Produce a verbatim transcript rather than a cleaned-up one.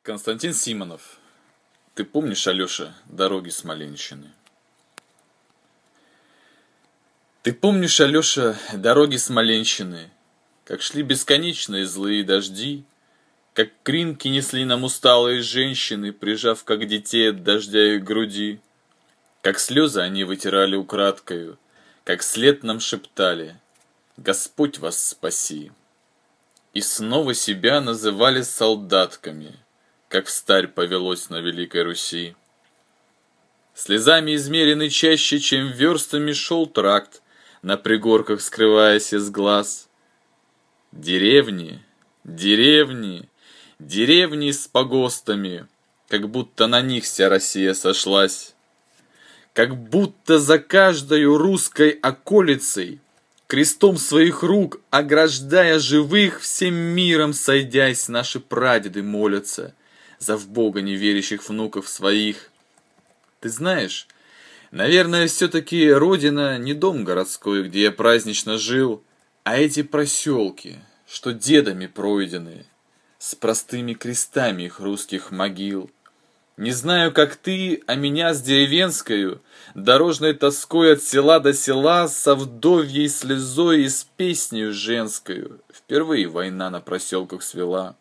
Константин Симонов. Ты помнишь, Алёша, дороги Смоленщины? Ты помнишь, Алёша, дороги Смоленщины, как шли бесконечные злые дожди, как кринки несли нам усталые женщины, прижав, как детей от дождя их груди, как слезы они вытирали украдкою, как след нам шептали: «Господь вас спаси!» И снова себя называли солдатками, как встарь повелось на Великой Руси. Слезами измеренный чаще, чем верстами, шел тракт, на пригорках скрываясь из глаз. Деревни, деревни, деревни с погостами, как будто на них вся Россия сошлась. Как будто за каждою русской околицей, крестом своих рук ограждая живых, всем миром сойдясь, наши прадеды молятся за в Бога неверящих внуков своих. Ты знаешь, наверное, все-таки родина не дом городской, где я празднично жил, а эти проселки, что дедами пройдены, с простыми крестами их русских могил. Не знаю, как ты, а меня с деревенскою, дорожной тоской от села до села, со вдовьей слезой и с песнею женскою впервые война на проселках свела.